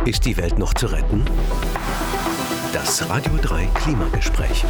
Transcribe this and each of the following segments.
Ist die Welt noch zu retten? Das Radio 3 Klimagespräch.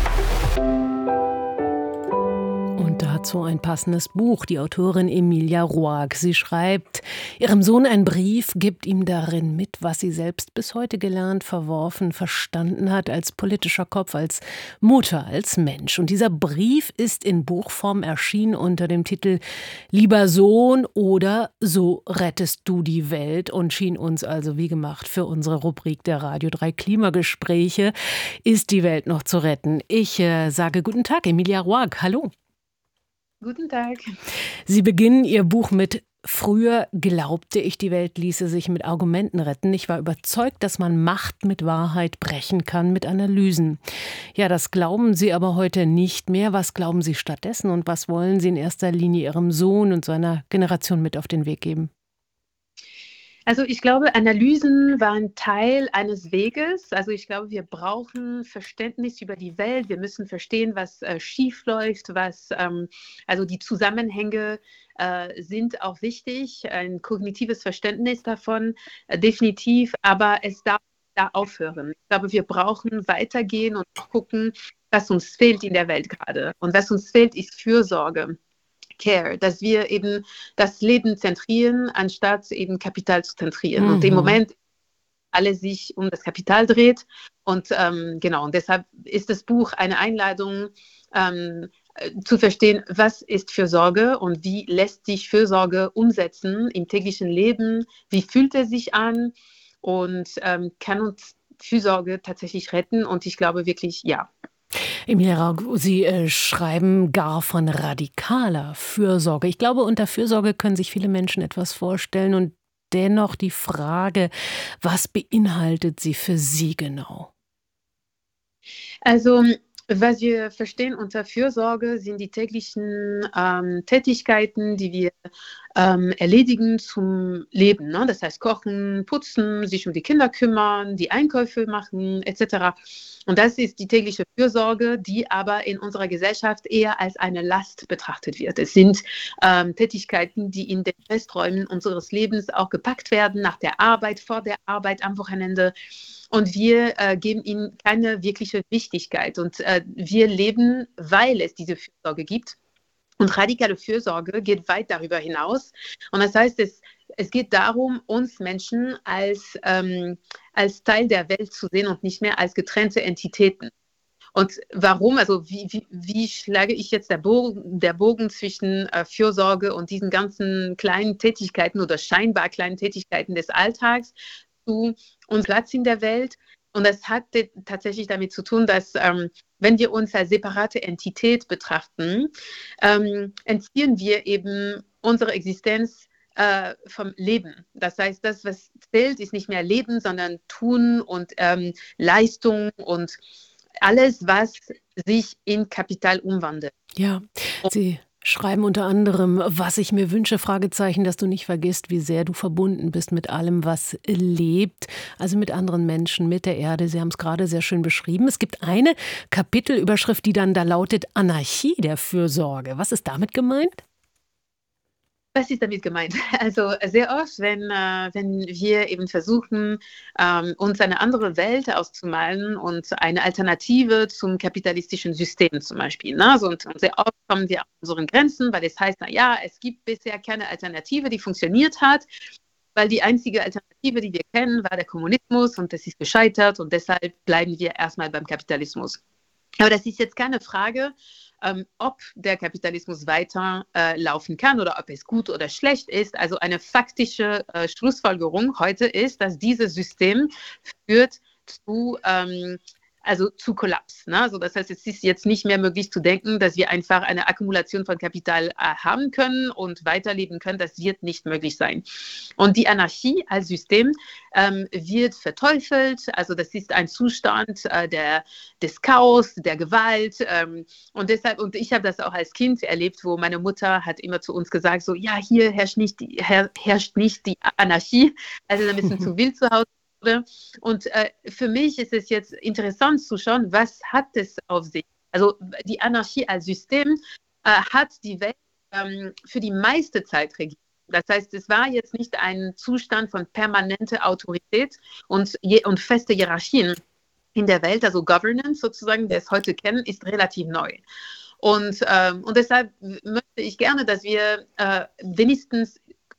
Und dazu ein passendes Buch, die Autorin Emilia Roark. Sie schreibt ihrem Sohn einen Brief, gibt ihm darin mit, was sie selbst bis heute gelernt, verworfen, verstanden hat, als politischer Kopf, als Mutter, als Mensch. Und dieser Brief ist in Buchform erschienen unter dem Titel »Lieber Sohn« oder »So rettest du die Welt« und schien uns also wie gemacht für unsere Rubrik der Radio 3 Klimagespräche. Ist die Welt noch zu retten? Ich sage guten Tag, Emilia Roark, hallo. Guten Tag. Sie beginnen Ihr Buch mit »Früher glaubte ich, die Welt ließe sich mit Argumenten retten. Ich war überzeugt, dass man Macht mit Wahrheit brechen kann, mit Analysen. Ja, das glauben Sie aber heute nicht mehr. Was glauben Sie stattdessen und was wollen Sie in erster Linie Ihrem Sohn und seiner Generation mit auf den Weg geben?« Also ich glaube, Analysen waren Teil eines Weges. Also ich glaube, wir brauchen Verständnis über die Welt. Wir müssen verstehen, was schief läuft, also die Zusammenhänge sind auch wichtig. Ein kognitives Verständnis davon, definitiv. Aber es darf da aufhören. Ich glaube, wir brauchen weitergehen und gucken, was uns fehlt in der Welt gerade. Und was uns fehlt, ist Fürsorge. Care, dass wir eben das Leben zentrieren, anstatt eben Kapital zu zentrieren. Und im Moment alles sich um das Kapital dreht. Und genau, und deshalb ist das Buch eine Einladung, zu verstehen, was ist Fürsorge und wie lässt sich Fürsorge umsetzen im täglichen Leben, wie fühlt es sich an und kann uns Fürsorge tatsächlich retten? Und ich glaube wirklich, ja. Emilia Roark, Sie schreiben gar von radikaler Fürsorge. Ich glaube, unter Fürsorge können sich viele Menschen etwas vorstellen. Und dennoch die Frage, was beinhaltet sie für Sie genau? Also, was wir verstehen unter Fürsorge, sind die täglichen Tätigkeiten, die wir erledigen zum Leben. Ne? Das heißt kochen, putzen, sich um die Kinder kümmern, die Einkäufe machen etc. Und das ist die tägliche Fürsorge, die aber in unserer Gesellschaft eher als eine Last betrachtet wird. Es sind Tätigkeiten, die in den Resträumen unseres Lebens auch gepackt werden, nach der Arbeit, vor der Arbeit, am Wochenende. Und wir geben ihnen keine wirkliche Wichtigkeit. Und wir leben, weil es diese Fürsorge gibt. Und radikale Fürsorge geht weit darüber hinaus. Und das heißt, es geht darum, uns Menschen als Teil der Welt zu sehen und nicht mehr als getrennte Entitäten. Und warum? Also wie schlage ich jetzt der Bogen zwischen Fürsorge und diesen ganzen kleinen Tätigkeiten oder scheinbar kleinen Tätigkeiten des Alltags zu uns Platz in der Welt? Und das hat tatsächlich damit zu tun, dass wenn wir uns als separate Entität betrachten, entziehen wir eben unsere Existenz vom Leben. Das heißt, das, was zählt, ist nicht mehr Leben, sondern Tun und Leistung und alles, was sich in Kapital umwandelt. Ja, Sie schreiben unter anderem, was ich mir wünsche, Fragezeichen, dass du nicht vergisst, wie sehr du verbunden bist mit allem, was lebt, also mit anderen Menschen, mit der Erde. Sie haben es gerade sehr schön beschrieben. Es gibt eine Kapitelüberschrift, die dann da lautet Anarchie der Fürsorge. Was ist damit gemeint? Was ist damit gemeint? Also sehr oft, wenn wir eben versuchen, uns eine andere Welt auszumalen und eine Alternative zum kapitalistischen System zum Beispiel. Ne? Also, und sehr oft kommen wir an unseren Grenzen, weil es heißt, naja, es gibt bisher keine Alternative, die funktioniert hat, weil die einzige Alternative, die wir kennen, war der Kommunismus und das ist gescheitert und deshalb bleiben wir erstmal beim Kapitalismus. Aber das ist jetzt keine Frage, ob der Kapitalismus weiter laufen kann oder ob es gut oder schlecht ist. Also eine faktische Schlussfolgerung heute ist, dass dieses System führt zu Kollaps. Ne? Also das heißt, es ist jetzt nicht mehr möglich zu denken, dass wir einfach eine Akkumulation von Kapital haben können und weiterleben können. Das wird nicht möglich sein. Und die Anarchie als System wird verteufelt. Also das ist ein Zustand des Chaos, der Gewalt. Und ich habe das auch als Kind erlebt, wo meine Mutter hat immer zu uns gesagt, so, ja, hier herrscht nicht die Anarchie. Also ein bisschen zu wild zu Hause. Und für mich ist es jetzt interessant zu schauen, was hat es auf sich. Also die Anarchie als System hat die Welt für die meiste Zeit regiert. Das heißt, es war jetzt nicht ein Zustand von permanenter Autorität und feste Hierarchien in der Welt. Also Governance sozusagen, der es heute kennen, ist relativ neu. Und deshalb möchte ich gerne, dass wir wenigstens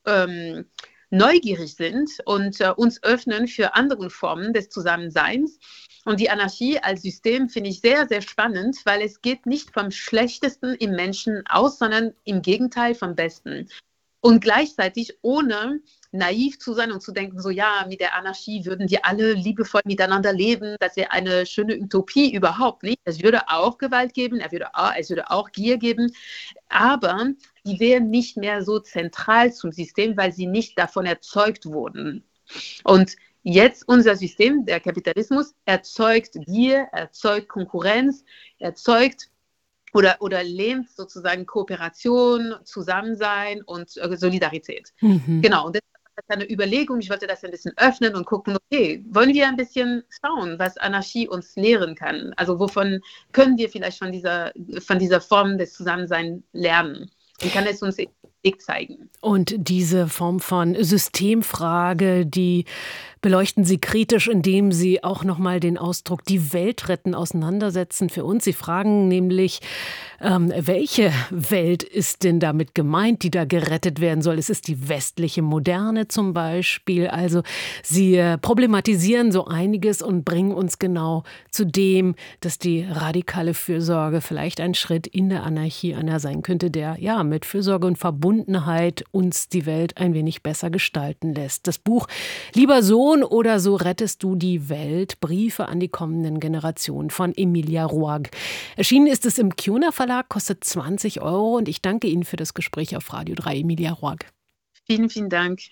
neugierig sind und uns öffnen für andere Formen des Zusammenseins. Und die Anarchie als System finde ich sehr, sehr spannend, weil es geht nicht vom Schlechtesten im Menschen aus, sondern im Gegenteil vom Besten. Und gleichzeitig ohne naiv zu sein und zu denken, so ja, mit der Anarchie würden die alle liebevoll miteinander leben, das wäre eine schöne Utopie, überhaupt nicht. Es würde auch Gewalt geben, es würde auch Gier geben, aber die wären nicht mehr so zentral zum System, weil sie nicht davon erzeugt wurden. Und jetzt unser System, der Kapitalismus, erzeugt Gier, erzeugt Konkurrenz, erzeugt oder lähmt sozusagen Kooperation, Zusammensein und Solidarität. Genau, und das ist eine Überlegung, ich wollte das ein bisschen öffnen und gucken, okay, wollen wir ein bisschen schauen, was Anarchie uns lehren kann? Also wovon können wir vielleicht von dieser Form des Zusammenseins lernen? Und kann es uns den Weg zeigen? Und diese Form von Systemfrage, die beleuchten Sie kritisch, indem Sie auch nochmal den Ausdruck die Welt retten auseinandersetzen für uns. Sie fragen nämlich, welche Welt ist denn damit gemeint, die da gerettet werden soll? Es ist die westliche Moderne zum Beispiel. Also Sie problematisieren so einiges und bringen uns genau zu dem, dass die radikale Fürsorge vielleicht ein Schritt in der Anarchie einer sein könnte, der ja mit Fürsorge und Verbundenheit uns die Welt ein wenig besser gestalten lässt. Das Buch Lieber Sohn oder so rettest du die Welt, Briefe an die kommenden Generationen von Emilia Roark. Erschienen ist es im Kiona Verlag, kostet 20 € und ich danke Ihnen für das Gespräch auf Radio 3, Emilia Roark. Vielen, vielen Dank.